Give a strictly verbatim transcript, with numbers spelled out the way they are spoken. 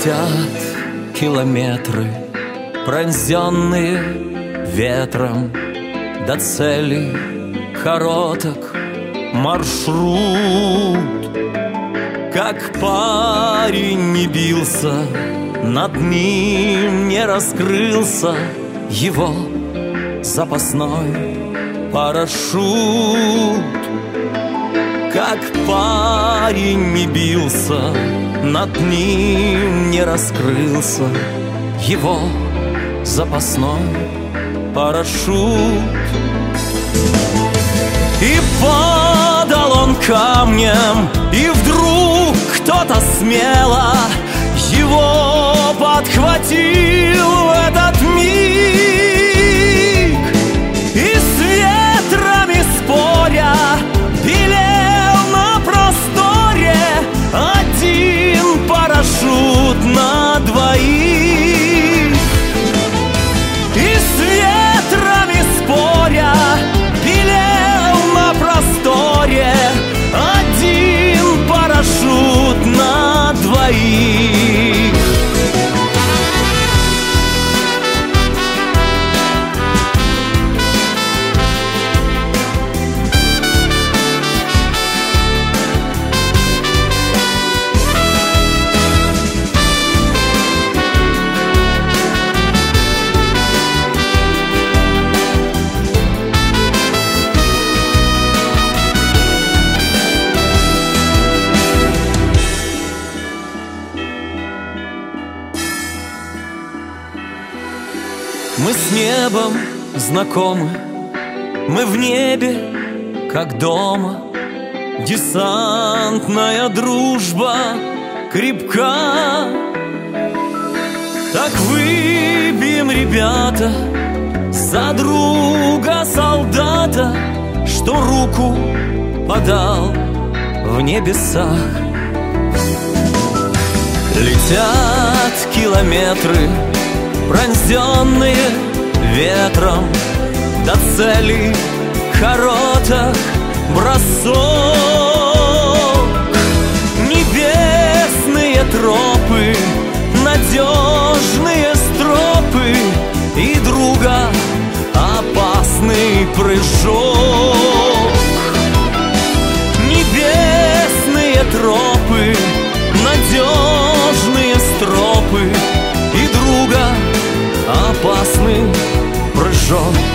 Летят километры, пронзенные ветром, до цели короток маршрут. Как парень не бился, над ним не раскрылся его запасной парашют. Как парень не бился, над ним не раскрылся его запасной парашют. И падал он камнем, и вдруг кто-то смело его подхватил в этот миг. И с ветрами споря белел на просторе один парашют на двоих. И с ветрами споря белел на просторе один парашют на двоих. Мы с небом знакомы, мы в небе, как дома. Десантная дружба крепка. Так выпьем, ребята, за друга солдата, что руку подал в небесах. Летят километры, пронзенные ветром, до цели короток бросок. Небесные тропы, надежные стропы, и друга опасный прыжок. Небесные тропы, надежные стропы, и друга опасный прыжок.